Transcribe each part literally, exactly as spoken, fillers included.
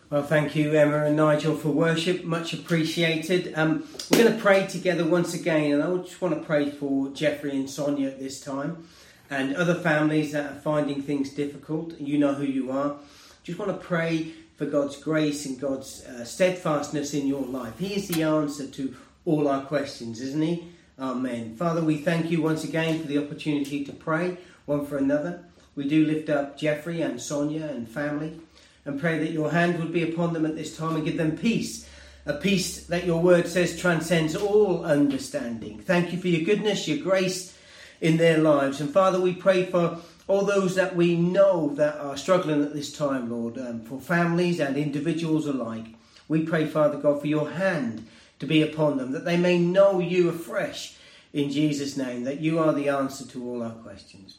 Well, thank you, Emma and Nigel, for worship. Much appreciated. Um, we're going to pray together once again, and I just want to pray for Jeffrey and Sonia at this time, and other families that are finding things difficult. You know who you are. Just want to pray for God's grace and God's uh, steadfastness in your life. He is the answer to all our questions, isn't he? Amen. Father, we thank you once again for the opportunity to pray one for another. We do lift up Jeffrey and Sonia and family, and pray that your hand would be upon them at this time and give them peace. A peace that your word says transcends all understanding. Thank you for your goodness, your grace in their lives. And Father, we pray for all those that we know that are struggling at this time, Lord, um, for families and individuals alike. We pray, Father God, for your hand to be upon them, that they may know you afresh in Jesus' name, that you are the answer to all our questions.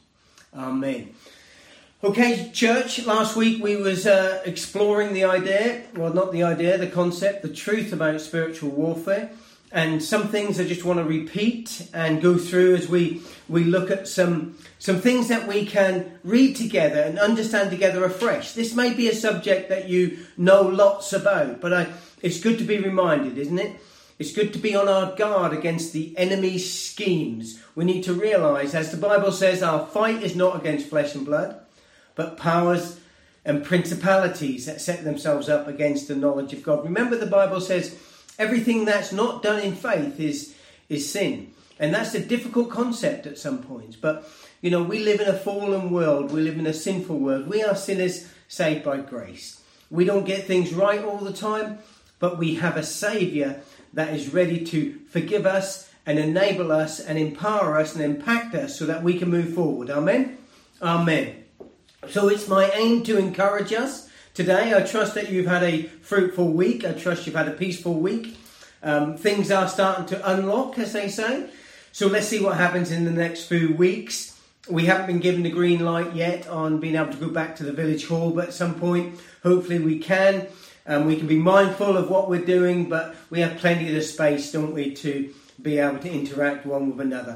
Amen. Okay, church, last week we was uh, exploring the idea, well, not the idea, the concept, the truth about spiritual warfare. And some things I just want to repeat and go through as we, we look at some, some things that we can read together and understand together afresh. This may be a subject that you know lots about, but I, it's good to be reminded, isn't it? It's good to be on our guard against the enemy's schemes. We need to realise, as the Bible says, our fight is not against flesh and blood, but powers and principalities that set themselves up against the knowledge of God. Remember, the Bible says everything that's not done in faith is, is sin. And that's a difficult concept at some points. But, you know, we live in a fallen world. We live in a sinful world. We are sinners saved by grace. We don't get things right all the time, but we have a Saviour that is ready to forgive us and enable us and empower us and impact us so that we can move forward. Amen? Amen. So it's my aim to encourage us today. I trust that you've had a fruitful week. I trust you've had a peaceful week. Um, things are starting to unlock, as they say. So let's see what happens in the next few weeks. We haven't been given the green light yet on being able to go back to the village hall, but at some point, hopefully we can. And we can be mindful of what we're doing, but we have plenty of space, don't we, to be able to interact one with another.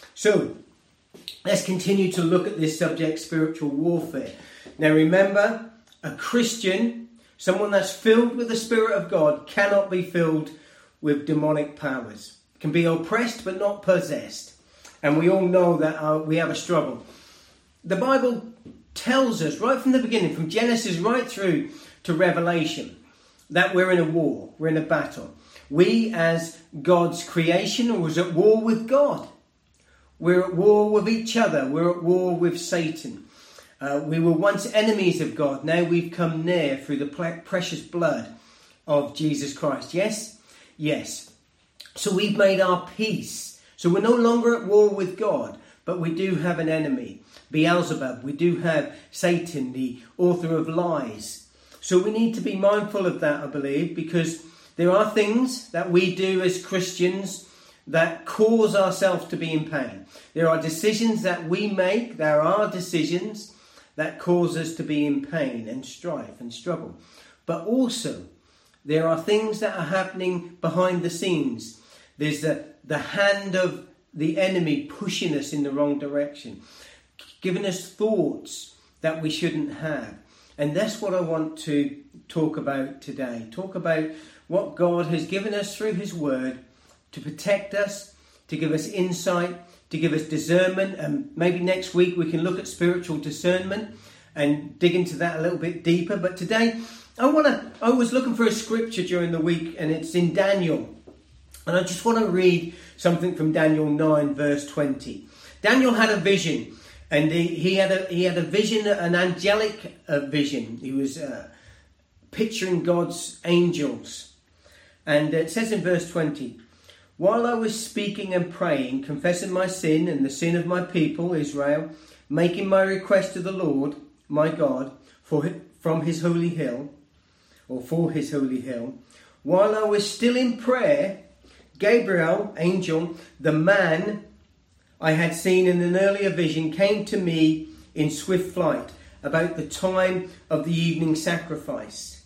So let's continue to look at this subject, spiritual warfare. Now remember, a Christian, someone that's filled with the Spirit of God, cannot be filled with demonic powers. Can be oppressed but not possessed. And we all know that uh, we have a struggle. The Bible tells us right from the beginning, from Genesis right through to Revelation, that we're in a war, we're in a battle. We as God's creation was at war with God. We're at war with each other. We're at war with Satan. Uh, we were once enemies of God. Now we've come near through the precious blood of Jesus Christ. Yes? Yes. So we've made our peace. So we're no longer at war with God, but we do have an enemy, Beelzebub. We do have Satan, the author of lies. So we need to be mindful of that, I believe, because there are things that we do as Christians that cause ourselves to be in pain. There are decisions that we make, there are decisions that cause us to be in pain and strife and struggle. But also, there are things that are happening behind the scenes. There's the, the hand of the enemy pushing us in the wrong direction, giving us thoughts that we shouldn't have. And that's what I want to talk about today. Talk about what God has given us through his word to protect us, to give us insight, to give us discernment. And maybe next week we can look at spiritual discernment and dig into that a little bit deeper. But today I want to, I was looking for a scripture during the week, and it's in Daniel. And I just want to read something from Daniel nine verse twenty. Daniel had a vision. And he, he had a he had a vision, an angelic uh, vision. He was uh, picturing God's angels. And it says in verse twenty, while I was speaking and praying, confessing my sin and the sin of my people, Israel, making my request to the Lord, my God, for from his holy hill, or for his holy hill, while I was still in prayer, Gabriel, angel, the man I had seen in an earlier vision, came to me in swift flight about the time of the evening sacrifice.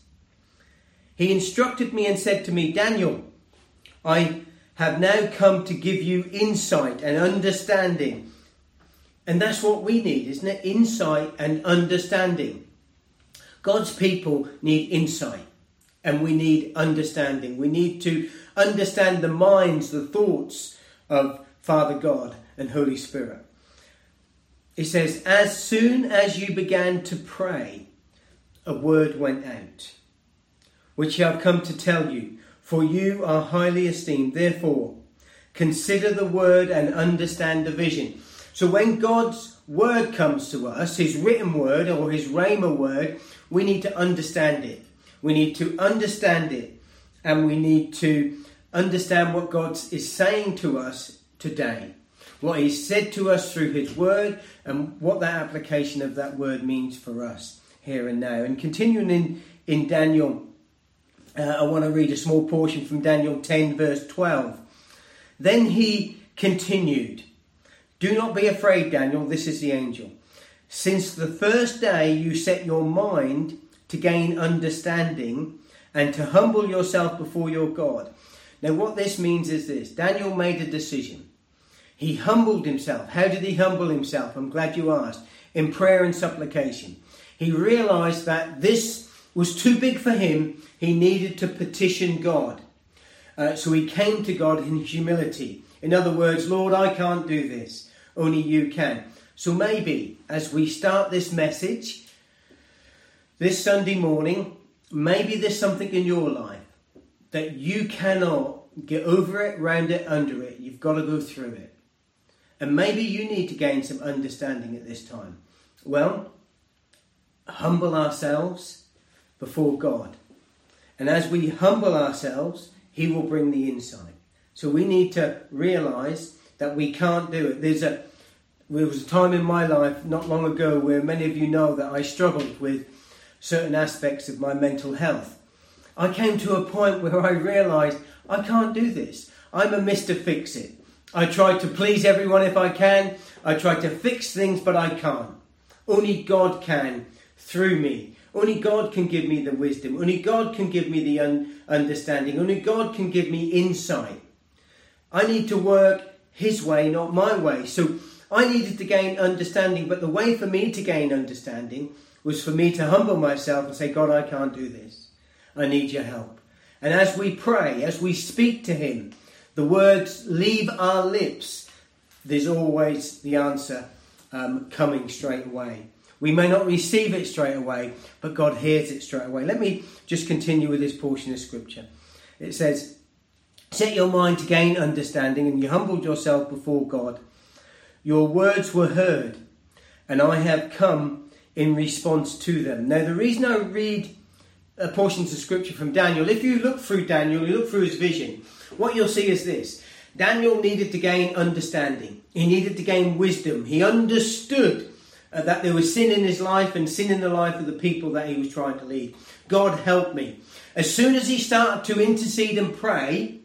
He instructed me and said to me, Daniel, I have now come to give you insight and understanding. And that's what we need, isn't it? Insight and understanding. God's people need insight. And we need understanding. We need to understand the minds, the thoughts of Father God and Holy Spirit. It says, as soon as you began to pray, a word went out, which I have come to tell you, for you are highly esteemed. Therefore, consider the word and understand the vision. So when God's word comes to us, his written word or his rhema word, we need to understand it. We need to understand it, and we need to understand what God is saying to us today. What he's said to us through his word, and what that application of that word means for us here and now. And continuing in, in Daniel, uh, I want to read a small portion from Daniel ten verse twelve. Then he continued, do not be afraid, Daniel, this is the angel. Since the first day you set your mind to gain understanding and to humble yourself before your God. Now what this means is this. Daniel made a decision. He humbled himself. How did he humble himself? I'm glad you asked. In prayer and supplication. He realised that this was too big for him. He needed to petition God. Uh, so he came to God in humility. In other words, Lord, I can't do this. Only you can. So maybe as we start this message this Sunday morning, maybe there's something in your life that you cannot get over it, round it, under it. You've got to go through it. And maybe you need to gain some understanding at this time. Well, humble ourselves before God. And as we humble ourselves, he will bring the insight. So we need to realise that we can't do it. There's a, there was a time in my life not long ago where many of you know that I struggled with certain aspects of my mental health. I came to a point where I realised I can't do this. I'm a Mister Fix-It. I try to please everyone if I can. I try to fix things, but I can't. Only God can through me. Only God can give me the wisdom. Only God can give me the un- understanding. Only God can give me insight. I need to work his way, not my way. So I needed to gain understanding, but the way for me to gain understanding was for me to humble myself and say, God, I can't do this. I need your help. And as we pray, as we speak to him, the words leave our lips, there's always the answer um, coming straight away. We may not receive it straight away, but God hears it straight away. Let me just continue with this portion of scripture. It says, set your mind to gain understanding, and you humbled yourself before God. Your words were heard, and I have come in response to them. Now, the reason I read uh, portions of scripture from Daniel, if you look through Daniel, you look through his vision, what you'll see is this. Daniel needed to gain understanding. He needed to gain wisdom. He understood uh, that there was sin in his life and sin in the life of the people that he was trying to lead. God help me. As soon as he started to intercede and pray,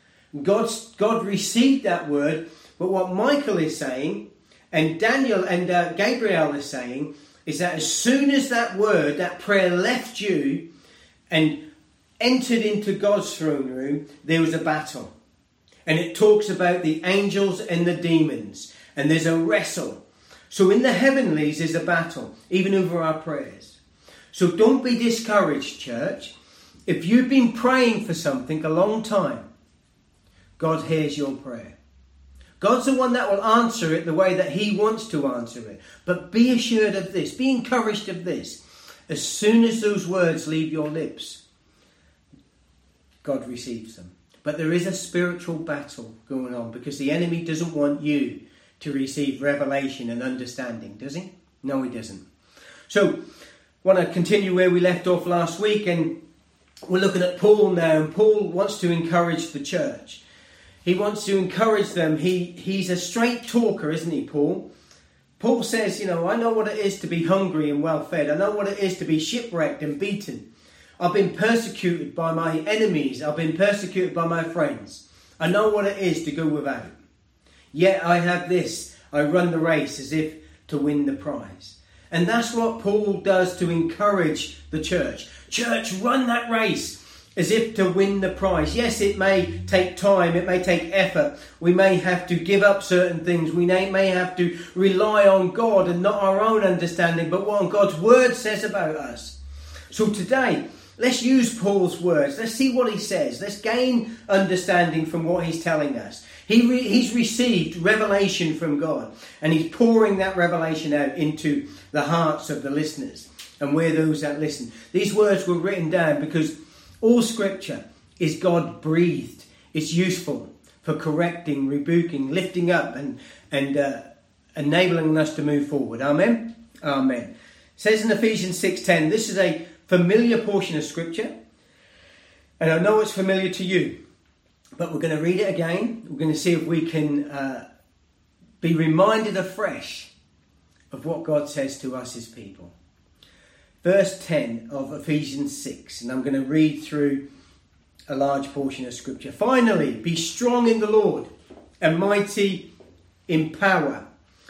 God, God received that word. But what Michael is saying, and Daniel and uh, Gabriel is saying, is that as soon as that word, that prayer left you and entered into God's throne room, there was a battle. And it talks about the angels and the demons. And there's a wrestle. So in the heavenlies there's a battle, even over our prayers. So don't be discouraged, church. If you've been praying for something a long time, God hears your prayer. God's the one that will answer it the way that he wants to answer it. But be assured of this. Be encouraged of this. As soon as those words leave your lips, God receives them. But there is a spiritual battle going on because the enemy doesn't want you to receive revelation and understanding, does he? No, he doesn't. So, I want to continue where we left off last week, and we're looking at Paul now. And Paul wants to encourage the church. He wants to encourage them. He He's a straight talker, isn't he, Paul? Paul says, you know, I know what it is to be hungry and well fed. I know what it is to be shipwrecked and beaten. I've been persecuted by my enemies. I've been persecuted by my friends. I know what it is to go without. Yet I have this. I run the race as if to win the prize. And that's what Paul does to encourage the church. Church, run that race as if to win the prize. Yes, it may take time. It may take effort. We may have to give up certain things. We may, may have to rely on God and not our own understanding, but what God's word says about us. So today, let's use Paul's words. Let's see what he says. Let's gain understanding from what he's telling us. He re- he's received revelation from God, and he's pouring that revelation out into the hearts of the listeners, and we're those that listen. These words were written down because all scripture is God breathed. It's useful for correcting, rebuking, lifting up, and and uh, enabling us to move forward. Amen. Amen. It says in Ephesians six ten, this is a familiar portion of scripture, and I know it's familiar to you, but we're going to read it again. We're going to see if we can uh, be reminded afresh of what God says to us as people. Verse ten of Ephesians six, and I'm going to read through a large portion of scripture. Finally, be strong in the Lord and mighty in power.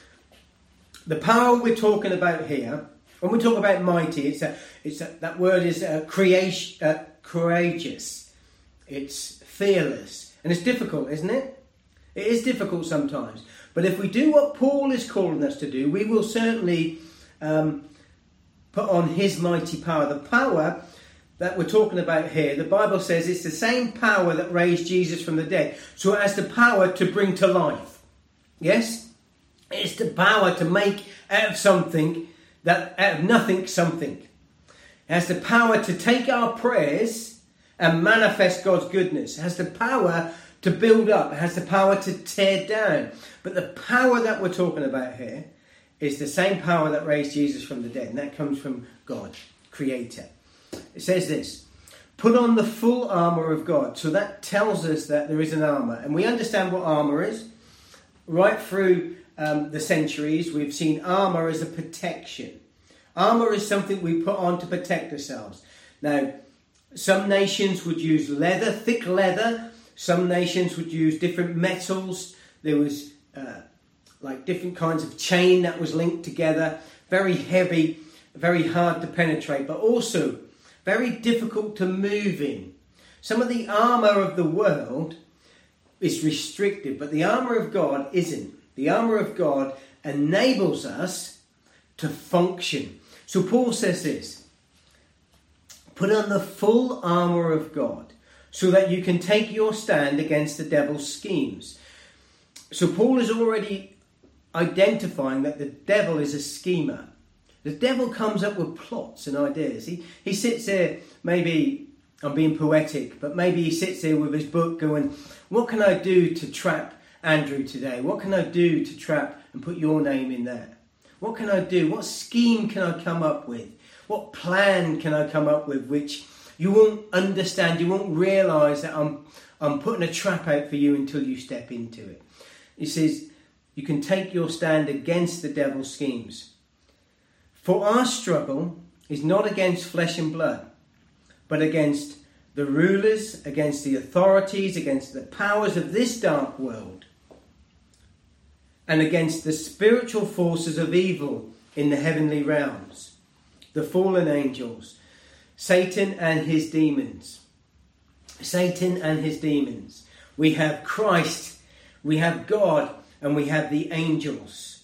The power we're talking about here, when we talk about mighty, it's a, it's a, that word is a creation, uh, courageous. It's fearless, and it's difficult, isn't it? It is difficult sometimes. But if we do what Paul is calling us to do, we will certainly um, put on his mighty power. The power that we're talking about here, the Bible says it's the same power that raised Jesus from the dead. So it has the power to bring to life. Yes? It's the power to make out of something, that out of nothing, something. It has the power to take our prayers and manifest God's goodness. It has the power to build up. It has the power to tear down. But the power that we're talking about here is the same power that raised Jesus from the dead. And that comes from God, Creator. It says this, put on the full armour of God. So that tells us that there is an armour. And we understand what armour is. Right through um, the centuries, we've seen armour as a protection. Armour is something we put on to protect ourselves. Now, some nations would use leather, thick leather. Some nations would use different metals. There was uh, like different kinds of chain that was linked together. Very heavy, very hard to penetrate, but also very difficult to move in. Some of the armour of the world is restricted, but the armour of God isn't. The armour of God enables us to function. So Paul says this, put on the full armour of God so that you can take your stand against the devil's schemes. So Paul is already identifying that the devil is a schemer. The devil comes up with plots and ideas. He he sits there, maybe, I'm being poetic, but maybe he sits there with his book going, what can I do to trap Andrew today? What can I do to trap and put your name in there? What can I do? What scheme can I come up with? What plan can I come up with which you won't understand, you won't realise that I'm, I'm putting a trap out for you until you step into it. He says, you can take your stand against the devil's schemes. For our struggle is not against flesh and blood, but against the rulers, against the authorities, against the powers of this dark world, and against the spiritual forces of evil in the heavenly realms, the fallen angels, Satan and his demons. Satan and his demons. We have Christ, we have God, and we have the angels.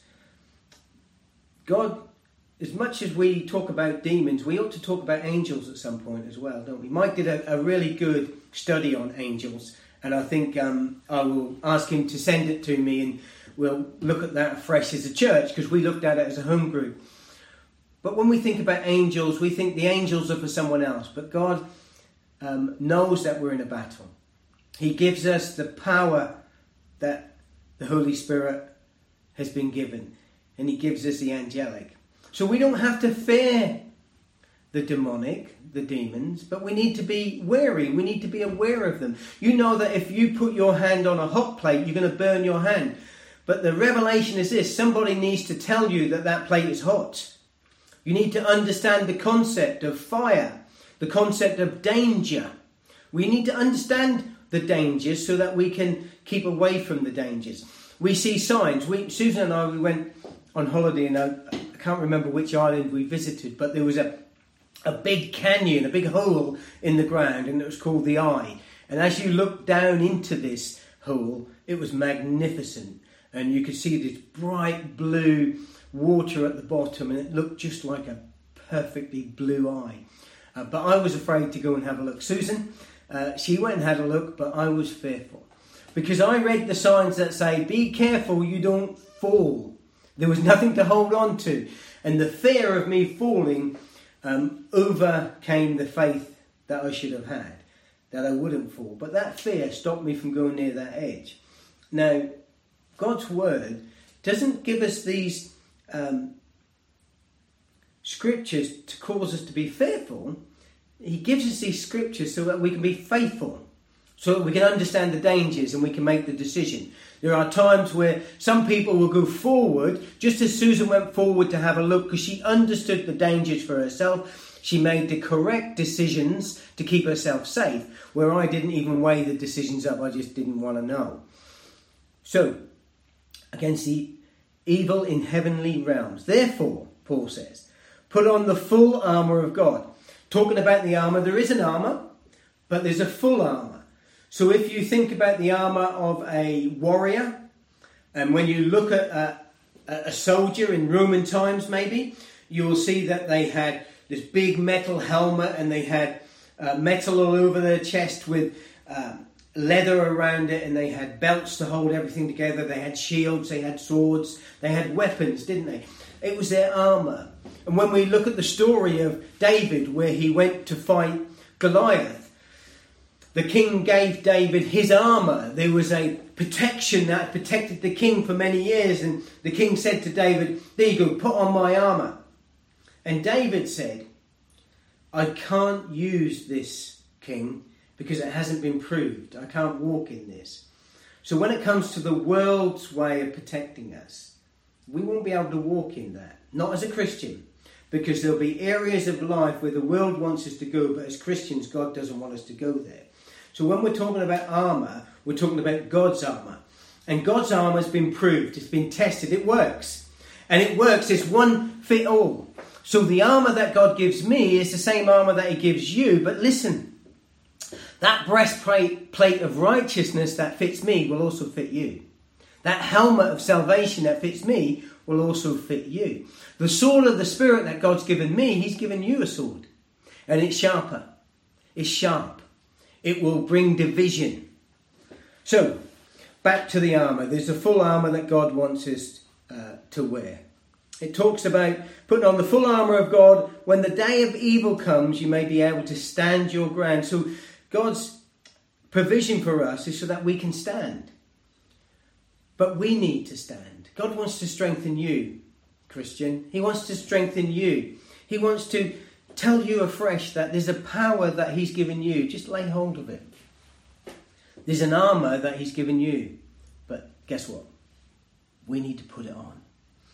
God, as much as we talk about demons, we ought to talk about angels at some point as well, don't we? Mike did a, a really good study on angels, and I think um, I will ask him to send it to me, and we'll look at that afresh as a church, because we looked at it as a home group. But when we think about angels, we think the angels are for someone else, but God um, knows that we're in a battle. He gives us the power that the Holy Spirit has been given, and he gives us the angelic. So we don't have to fear the demonic, the demons, but we need to be wary. We need to be aware of them. You know that if you put your hand on a hot plate, you're going to burn your hand. But the revelation is this: somebody needs to tell you that that plate is hot. You need to understand the concept of fire, the concept of danger. We need to understand the dangers so that we can keep away from the dangers. We see signs. We, Susan and I, we went on holiday, and I, I can't remember which island we visited, but there was a, a big canyon, a big hole in the ground, and it was called the Eye. And as you looked down into this hole, it was magnificent. And you could see this bright blue water at the bottom, and it looked just like a perfectly blue eye. Uh, but I was afraid to go and have a look. Susan, uh, she went and had a look, but I was fearful. Because I read the signs that say, be careful you don't fall. There was nothing to hold on to. And the fear of me falling um, overcame the faith that I should have had, that I wouldn't fall. But that fear stopped me from going near that edge. Now, God's word doesn't give us these um, scriptures to cause us to be fearful. He gives us these scriptures so that we can be faithful, so that we can understand the dangers and we can make the decision. There are times where some people will go forward, just as Susan went forward to have a look, because she understood the dangers for herself. She made the correct decisions to keep herself safe, where I didn't even weigh the decisions up. I just didn't want to know. So, against the evil in heavenly realms. Therefore, Paul says, put on the full armour of God. Talking about the armour, there is an armour, but there's a full armour. So if you think about the armour of a warrior, and when you look at a, a soldier in Roman times maybe, you'll see that they had this big metal helmet, and they had uh, metal all over their chest with um, leather around it, and they had belts to hold everything together. They had shields, they had swords, they had weapons, didn't they? It was their armour. And when we look at the story of David, where he went to fight Goliath, the king gave David his armour. There was a protection that protected the king for many years, and the king said to David, there you go, put on my armour. And David said, I can't use this, king, because it hasn't been proved. I can't walk in this. So when it comes to the world's way of protecting us, we won't be able to walk in that. Not as a Christian, because there'll be areas of life where the world wants us to go, but as Christians, God doesn't want us to go there. So when we're talking about armour, we're talking about God's armour. And God's armour has been proved. It's been tested. It works. And it works. It's one fit all. So the armour that God gives me is the same armour that he gives you. But listen, that breastplate plate of righteousness that fits me will also fit you. That helmet of salvation that fits me will also fit you. The sword of the Spirit that God's given me, he's given you a sword. And it's sharper. It's sharp. It will bring division. So, back to the armour. There's a full armour that God wants us uh, to wear. It talks about putting on the full armour of God. When the day of evil comes, you may be able to stand your ground. So, God's provision for us is so that we can stand. But we need to stand. God wants to strengthen you, Christian. He wants to strengthen you. He wants to tell you afresh that there's a power that he's given you. Just lay hold of it. There's an armour that he's given you. But guess what? We need to put it on.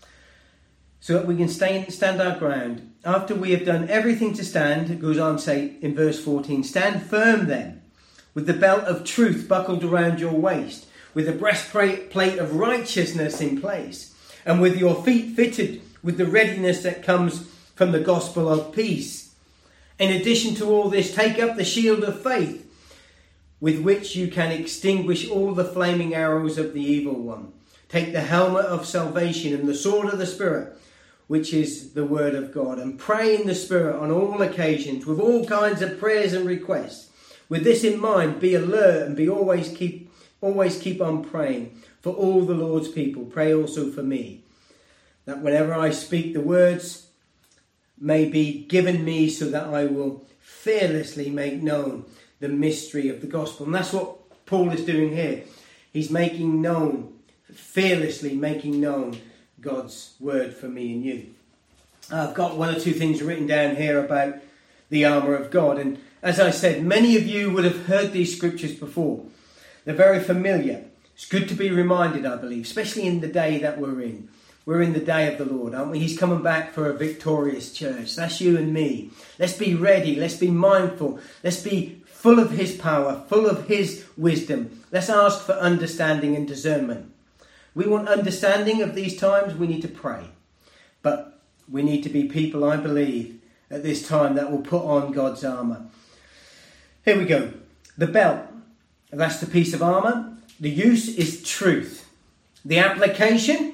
So that we can stay, stand our ground. After we have done everything to stand, it goes on to say in verse fourteen, stand firm then, with the belt of truth buckled around your waist, with the breastplate of righteousness in place, and with your feet fitted with the readiness that comes from the gospel of peace. In addition to all this, take up the shield of faith, with which you can extinguish all the flaming arrows of the evil one. Take the helmet of salvation and the sword of the Spirit, which is the word of God, and pray in the Spirit on all occasions with all kinds of prayers and requests. With this in mind, be alert and be always keep always keep on praying for all the Lord's people. Pray also for me, that whenever I speak, the words may be given me so that I will fearlessly make known the mystery of the gospel. And that's what Paul is doing here. He's making known, fearlessly making known God's word for me and you. I've got one or two things written down here about the armour of God. And as I said, many of you would have heard these scriptures before. They're very familiar. It's good to be reminded, I believe, especially in the day that we're in. We're in the day of the Lord, aren't we? He's coming back for a victorious church. That's you and me. Let's be ready. Let's be mindful. Let's be full of his power, full of his wisdom. Let's ask for understanding and discernment. We want understanding of these times. We need to pray. But we need to be people, I believe, at this time that will put on God's armour. Here we go. The belt. That's the piece of armour. The use is truth. The application.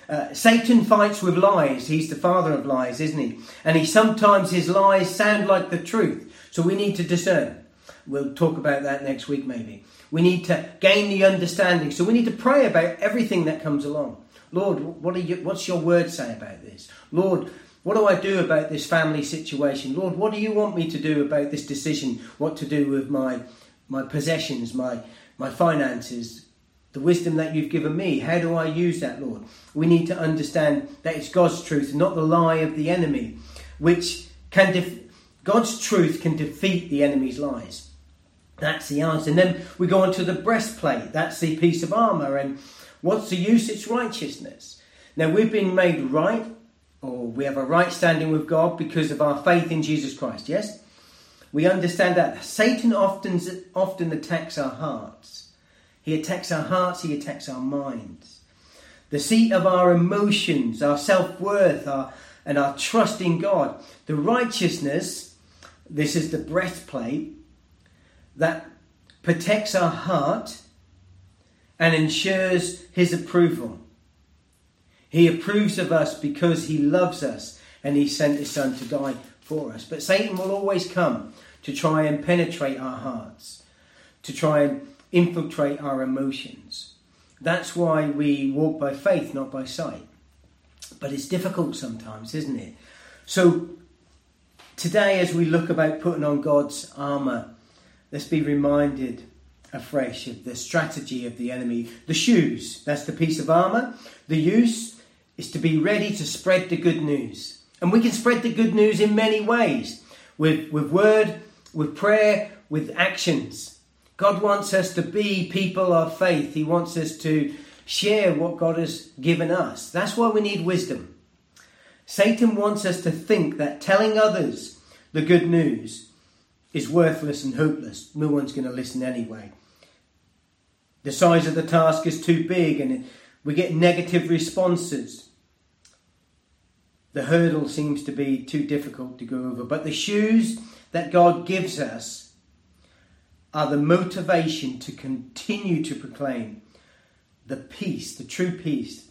Uh, Satan fights with lies. He's the father of lies, isn't he? And he sometimes his lies sound like the truth. So we need to discern. We'll talk about that next week maybe. We need to gain the understanding. So we need to pray about everything that comes along. Lord, what are you, what's your word say about this? Lord, what do I do about this family situation? Lord, what do you want me to do about this decision? What to do with my my possessions, my my finances, the wisdom that you've given me? How do I use that, Lord? We need to understand that it's God's truth and not the lie of the enemy, which can def- God's truth can defeat the enemy's lies. That's the answer. And then we go on to the breastplate. That's the piece of armour. And what's the use? It's righteousness. Now, we've been made right, or we have a right standing with God because of our faith in Jesus Christ, yes? We understand that Satan often, often attacks our hearts. He attacks our hearts, he attacks our minds. The seat of our emotions, our self-worth, our, and our trust in God. The righteousness, this is the breastplate, that protects our heart and ensures his approval. He approves of us because he loves us and he sent his son to die for us. But Satan will always come to try and penetrate our hearts, to try and infiltrate our emotions. That's why we walk by faith, not by sight. But it's difficult sometimes, isn't it? So today, as we look about putting on God's armour, let's be reminded afresh of the strategy of the enemy. The shoes, that's the piece of armour. The use is to be ready to spread the good news. And we can spread the good news in many ways. With, with word, with prayer, with actions. God wants us to be people of faith. He wants us to share what God has given us. That's why we need wisdom. Satan wants us to think that telling others the good news is worthless and hopeless. No one's going to listen anyway. The size of the task is too big and we get negative responses. The hurdle seems to be too difficult to go over. But the shoes that God gives us are the motivation to continue to proclaim the peace, the true peace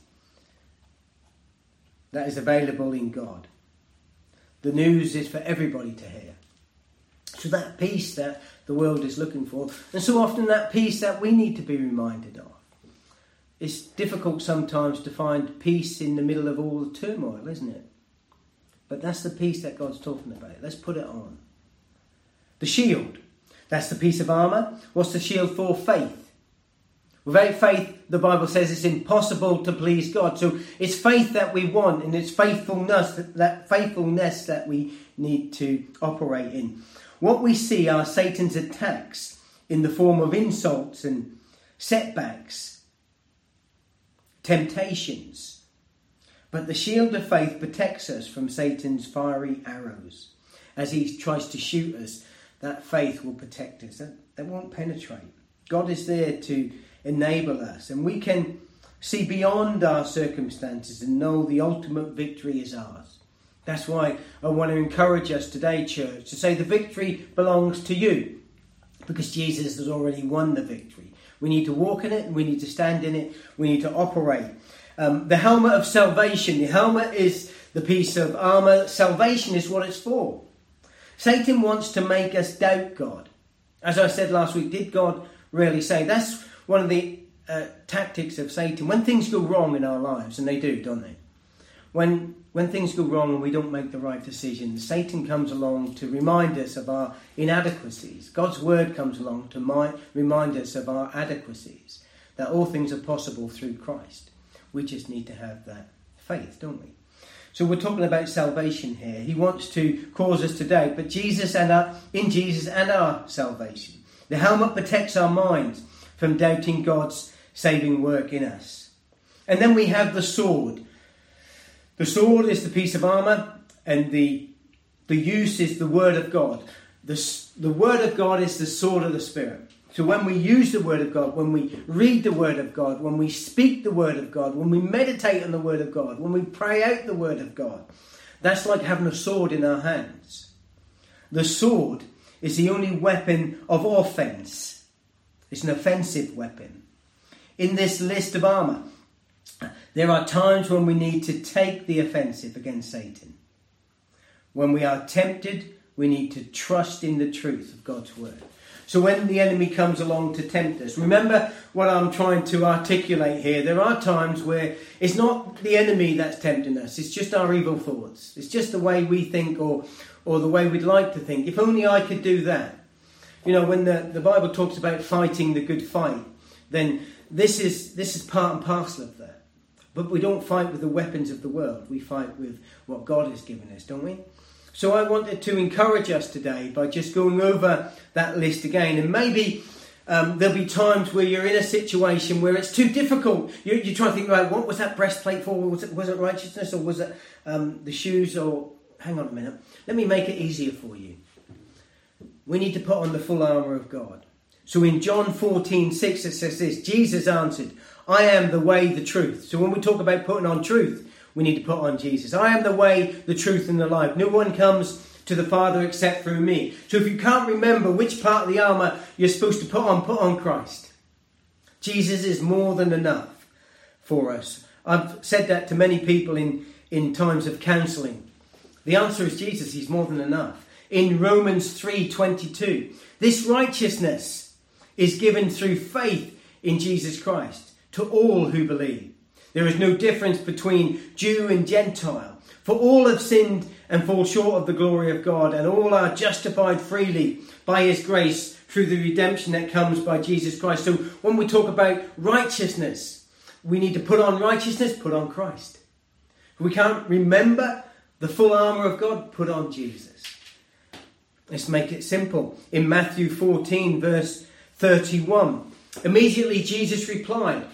that is available in God. The news is for everybody to hear. So that peace that the world is looking for, and so often that peace that we need to be reminded of. It's difficult sometimes to find peace in the middle of all the turmoil, isn't it? But that's the peace that God's talking about. Let's put it on. The shield, that's the piece of armour. What's the shield for? Faith. Without faith, the Bible says it's impossible to please God. So it's faith that we want, and it's faithfulness, that faithfulness that we need to operate in. What we see are Satan's attacks in the form of insults and setbacks, temptations. But the shield of faith protects us from Satan's fiery arrows. As he tries to shoot us, that faith will protect us. They won't penetrate. God is there to enable us, and we can see beyond our circumstances and know the ultimate victory is ours. That's why I want to encourage us today, church, to say the victory belongs to you, because Jesus has already won the victory. We need to walk in it, and we need to stand in it, we need to operate. Um, the helmet of salvation. The helmet is the piece of armour. Salvation is what it's for. Satan wants to make us doubt God. As I said last week, did God really say? That's one of the uh, tactics of Satan. When things go wrong in our lives, and they do, don't they? When when things go wrong and we don't make the right decisions, Satan comes along to remind us of our inadequacies. God's word comes along to mi- remind us of our adequacies, that all things are possible through Christ. We just need to have that faith, don't we? So we're talking about salvation here. He wants to cause us to doubt, but Jesus and our, in Jesus and our salvation. The helmet protects our minds from doubting God's saving work in us. And then we have the sword. The sword is the piece of armour, and the the use is the word of God. The, the word of God is the sword of the Spirit. So when we use the word of God, when we read the word of God, when we speak the word of God, when we meditate on the word of God, when we pray out the word of God, that's like having a sword in our hands. The sword is the only weapon of offence. It's an offensive weapon. In this list of armour, There are times when we need to take the offensive against Satan. When we are tempted, we need to trust in the truth of God's word. So when the enemy comes along to tempt us, remember what I'm trying to articulate here. There are times where it's not the enemy that's tempting us. It's just our evil thoughts. It's just the way we think, or or the way we'd like to think. If only I could do that. You know, when the, the Bible talks about fighting the good fight, then this is this is part and parcel of that. But we don't fight with the weapons of the world. We fight with what God has given us, don't we? So I wanted to encourage us today by just going over that list again. And maybe um, there'll be times where you're in a situation where it's too difficult. You, you try to think, right, what was that breastplate for? Was it, was it righteousness, or was it um, the shoes? Or hang on a minute. Let me make it easier for you. We need to put on the full armour of God. So in John fourteen six it says this: Jesus answered, I am the way, the truth. So when we talk about putting on truth, we need to put on Jesus. I am the way, the truth and the life. No one comes to the Father except through me. So if you can't remember which part of the armour you're supposed to put on, put on Christ. Jesus is more than enough for us. I've said that to many people in, in times of counselling. The answer is Jesus. He's more than enough. In Romans three twenty-two, this righteousness is given through faith in Jesus Christ to all who believe. There is no difference between Jew and Gentile, for all have sinned and fall short of the glory of God, and all are justified freely by his grace through the redemption that comes by Jesus Christ. So when we talk about righteousness, we need to put on righteousness, put on Christ. If we can't remember the full armour of God, put on Jesus. Let's make it simple. In Matthew fourteen verse thirty-one, immediately Jesus replied,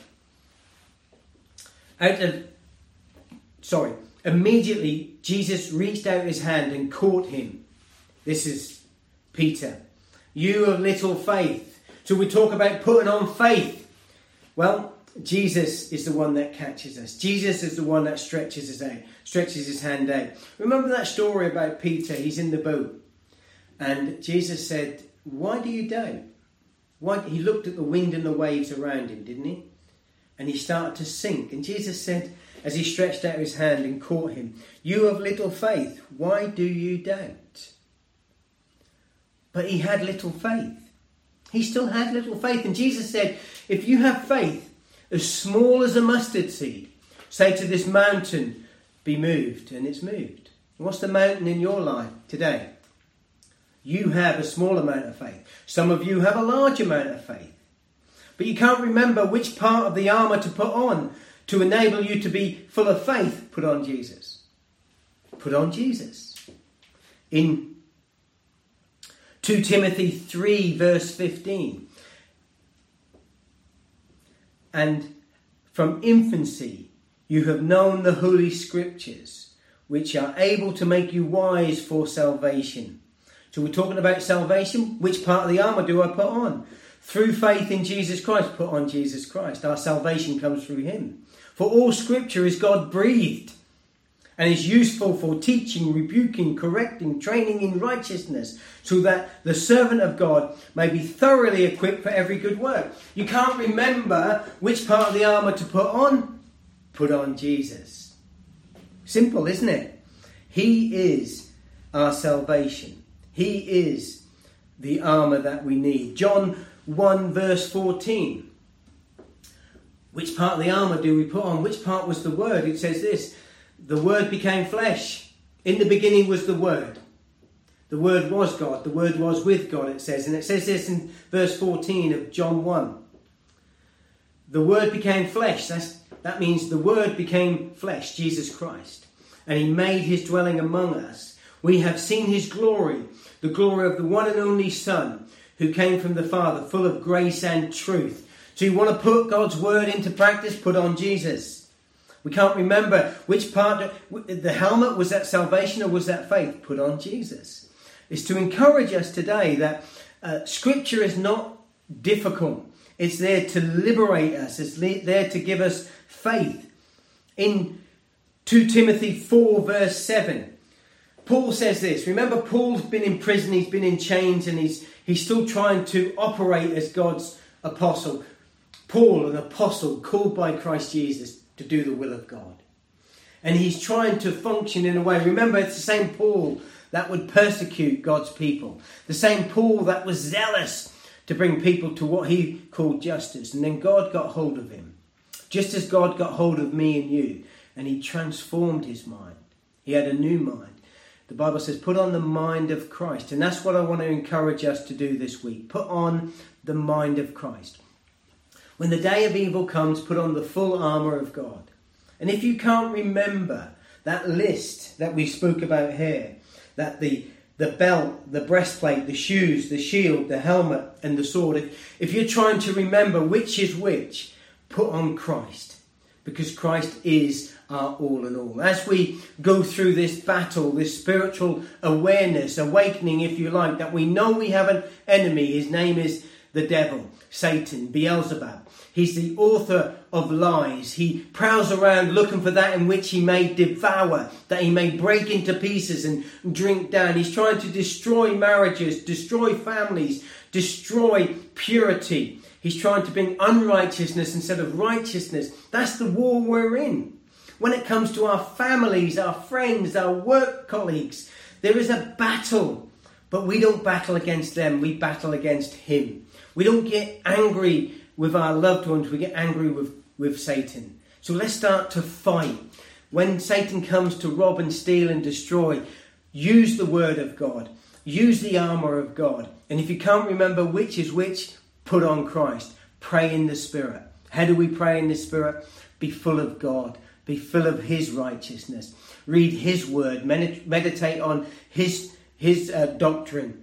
out of, sorry, immediately Jesus reached out his hand and caught him. This is Peter. You of little faith. So we talk about putting on faith. Well, Jesus is the one that catches us. Jesus is the one that stretches us out, stretches his hand out. Remember that story about Peter? He's in the boat. And Jesus said, why do you doubt? Why? He looked at the wind and the waves around him, didn't he? And he started to sink. And Jesus said, as he stretched out his hand and caught him, you of little faith, why do you doubt? But he had little faith. He still had little faith. And Jesus said, if you have faith as small as a mustard seed, say to this mountain, be moved, and it's moved. What's the mountain in your life today? You have a small amount of faith. Some of you have a large amount of faith. But you can't remember which part of the armour to put on to enable you to be full of faith. Put on Jesus. Put on Jesus. In Second Timothy three verse fifteen. And from infancy you have known the Holy Scriptures, which are able to make you wise for salvation. So we're talking about salvation. Which part of the armour do I put on? Through faith in Jesus Christ, put on Jesus Christ. Our salvation comes through him. For all Scripture is God-breathed and is useful for teaching, rebuking, correcting, training in righteousness, so that the servant of God may be thoroughly equipped for every good work. You can't remember which part of the armour to put on? Put on Jesus. Simple, isn't it? He is our salvation. He is the armour that we need. John one verse fourteen. Which part of the armour do we put on? Which part was the Word? It says this: the Word became flesh. In the beginning was the Word. The Word was God. The Word was with God, it says. And it says this in verse fourteen of John one. The Word became flesh. That's, that means the Word became flesh, Jesus Christ. And he made his dwelling among us. We have seen his glory, the glory of the one and only Son, who came from the Father, full of grace and truth. So you want to put God's word into practice? Put on Jesus. We can't remember which part. The helmet, was that salvation or was that faith? Put on Jesus. It's to encourage us today that uh, Scripture is not difficult. It's there to liberate us. It's le- there to give us faith. In Second Timothy four verse seven, Paul says this. Remember, Paul's been in prison, he's been in chains, and he's he's still trying to operate as God's apostle. Paul, an apostle called by Christ Jesus, to do the will of God. And he's trying to function in a way. Remember, it's the same Paul that would persecute God's people. The same Paul that was zealous to bring people to what he called justice. And then God got hold of him. Just as God got hold of me and you. And he transformed his mind. He had a new mind. The Bible says, put on the mind of Christ. And that's what I want to encourage us to do this week. Put on the mind of Christ. When the day of evil comes, put on the full armour of God. And if you can't remember that list that we spoke about here, that the, the belt, the breastplate, the shoes, the shield, the helmet and the sword, if, if you're trying to remember which is which, put on Christ. Because Christ is our all in all. As we go through this battle, this spiritual awareness, awakening if you like, that we know we have an enemy. His name is the devil, Satan, Beelzebub. He's the author of lies. He prowls around looking for that in which he may devour, that he may break into pieces and drink down. He's trying to destroy marriages, destroy families, destroy purity. He's trying to bring unrighteousness instead of righteousness. That's the war we're in. When it comes to our families, our friends, our work colleagues, there is a battle. But we don't battle against them. We battle against him. We don't get angry with our loved ones. We get angry with, with Satan. So let's start to fight. When Satan comes to rob and steal and destroy, use the word of God. Use the armour of God. And if you can't remember which is which, put on Christ. Pray in the Spirit. How do we pray in the Spirit? Be full of God. Be full of his righteousness. Read his word. Med- meditate on his, his uh, doctrine.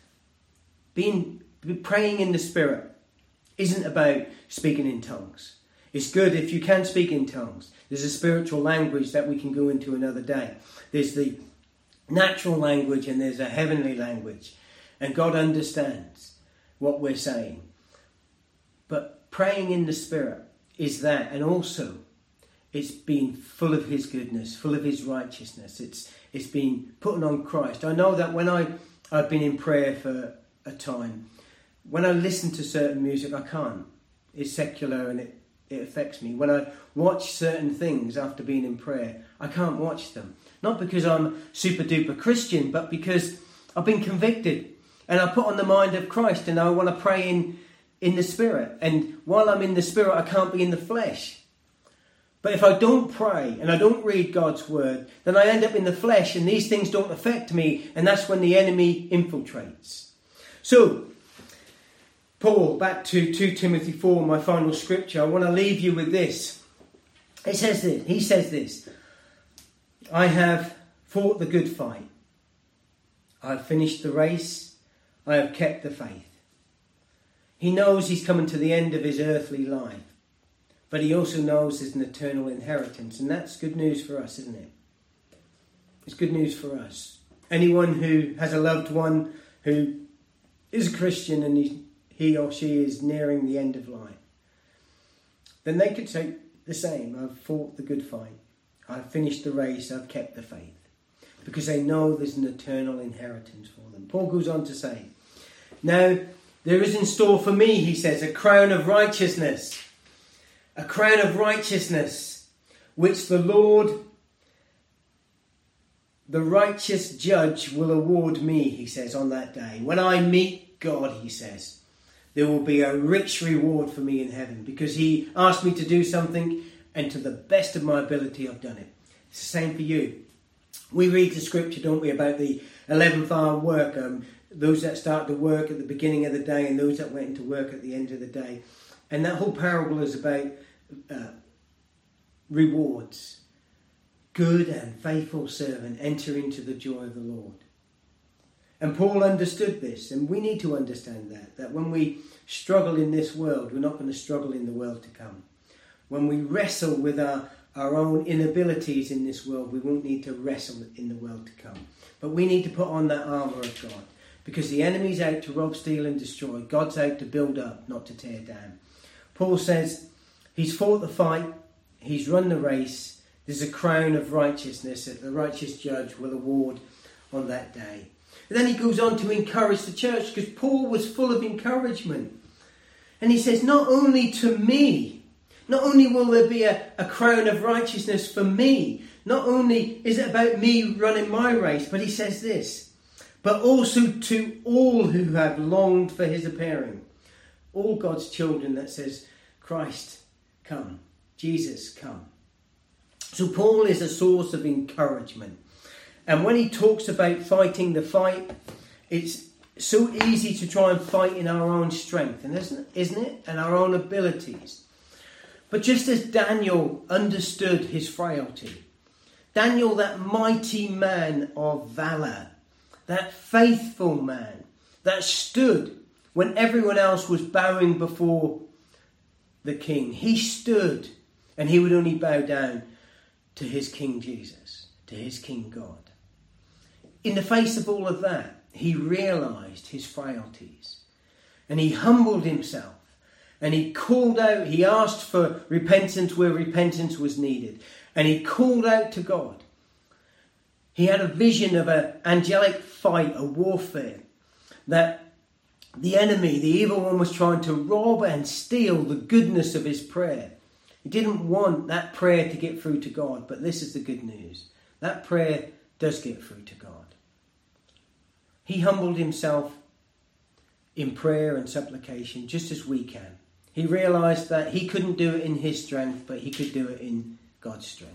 Being, praying in the Spirit isn't about speaking in tongues. It's good if you can speak in tongues. There's a spiritual language that we can go into another day. There's the natural language and there's a heavenly language. And God understands what we're saying. But praying in the Spirit is that. And also, it's being full of his goodness, full of his righteousness. It's it's being putting on Christ. I know that when I, I've been in prayer for a time, when I listen to certain music, I can't. It's secular and it, it affects me. When I watch certain things after being in prayer, I can't watch them. Not because I'm super duper Christian, but because I've been convicted. And I put on the mind of Christ and I want to pray in, in the Spirit. And while I'm in the Spirit, I can't be in the flesh. But if I don't pray and I don't read God's word, then I end up in the flesh and these things don't affect me. And that's when the enemy infiltrates. So, Paul, back to Second Timothy four, my final scripture. I want to leave you with this. It says this. He says this. I have fought the good fight. I have finished the race. I have kept the faith. He knows he's coming to the end of his earthly life. But he also knows there's an eternal inheritance. And that's good news for us, isn't it? It's good news for us. Anyone who has a loved one who is a Christian and he, he or she is nearing the end of life, then they could say the same. I've fought the good fight. I've finished the race. I've kept the faith. Because they know there's an eternal inheritance for them. Paul goes on to say, now there is in store for me, he says, a crown of righteousness. A crown of righteousness, which the Lord, the righteous judge, will award me, he says, on that day. When I meet God, he says, there will be a rich reward for me in heaven. Because he asked me to do something, and to the best of my ability, I've done it. It's the same for you. We read the scripture, don't we, about the eleventh hour work. Um, those that start to work at the beginning of the day and those that went into work at the end of the day. And that whole parable is about uh, rewards. Good and faithful servant, enter into the joy of the Lord. And Paul understood this, and we need to understand that, that when we struggle in this world, we're not going to struggle in the world to come. When we wrestle with our, our own inabilities in this world, we won't need to wrestle in the world to come. But we need to put on that armour of God, because the enemy's out to rob, steal and destroy. God's out to build up, not to tear down. Paul says he's fought the fight, he's run the race, there's a crown of righteousness that the righteous judge will award on that day. And then he goes on to encourage the church, because Paul was full of encouragement. And he says, not only to me, Not only will there be a, a crown of righteousness for me, not only is it about me running my race, but he says this, but also to all who have longed for his appearing. All God's children that says, Christ, come. Jesus, come. So Paul is a source of encouragement. And when he talks about fighting the fight, it's so easy to try and fight in our own strength, and isn't, isn't it? And our own abilities. But just as Daniel understood his frailty, Daniel, that mighty man of valour, that faithful man that stood when everyone else was bowing before the king, he stood and he would only bow down to his King Jesus, to his King God. In the face of all of that, he realised his frailties and he humbled himself. And he called out, he asked for repentance where repentance was needed. And he called out to God. He had a vision of an angelic fight, a warfare, that the enemy, the evil one, was trying to rob and steal the goodness of his prayer. He didn't want that prayer to get through to God, but this is the good news. That prayer does get through to God. He humbled himself in prayer and supplication, just as we can. He realised that he couldn't do it in his strength, but he could do it in God's strength.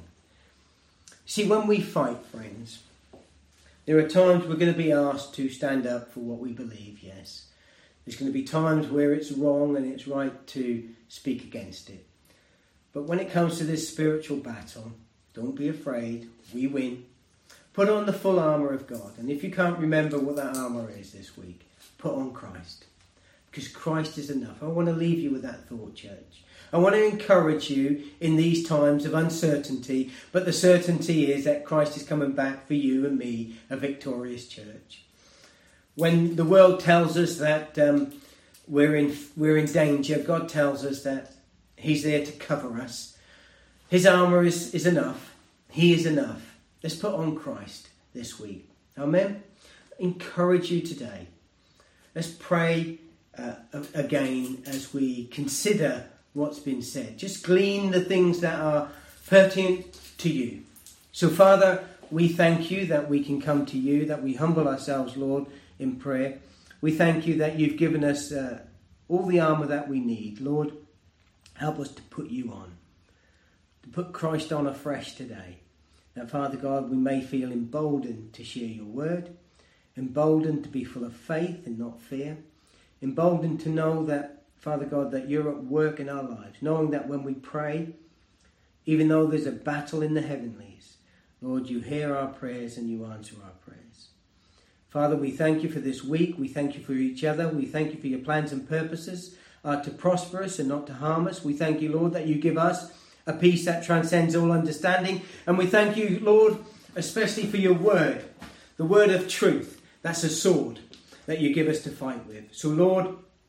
See, when we fight, friends, there are times we're going to be asked to stand up for what we believe, yes. There's going to be times where it's wrong and it's right to speak against it. But when it comes to this spiritual battle, don't be afraid, we win. Put on the full armour of God. And if you can't remember what that armour is this week, put on Christ. Because Christ is enough. I want to leave you with that thought, church. I want to encourage you in these times of uncertainty, but the certainty is that Christ is coming back for you and me, a victorious church. When the world tells us that um, we're in we're in danger, God tells us that he's there to cover us. His armour is, is enough. He is enough. Let's put on Christ this week. Amen? Encourage you today. Let's pray Uh, again as we consider what's been said. Just glean the things that are pertinent to you. So Father, we thank you that we can come to you, that we humble ourselves, Lord, in prayer. We thank you that you've given us uh, all the armour that we need. Lord, help us to put you on, to put Christ on afresh today. That, Father God, we may feel emboldened to share your word, emboldened to be full of faith and not fear, emboldened to know that, Father God, that you're at work in our lives, knowing that when we pray, even though there's a battle in the heavenlies, Lord, you hear our prayers and you answer our prayers. Father, we thank you for this week. We thank you for each other. We thank you for your plans and purposes are to prosper us and not to harm us. We thank you, Lord, that you give us a peace that transcends all understanding. And we thank you, Lord, especially for your word, the word of truth. That's a sword that you give us to fight with. So, Lord,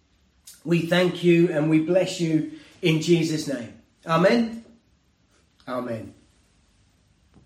we thank you and we bless you in Jesus' name. Amen. Amen.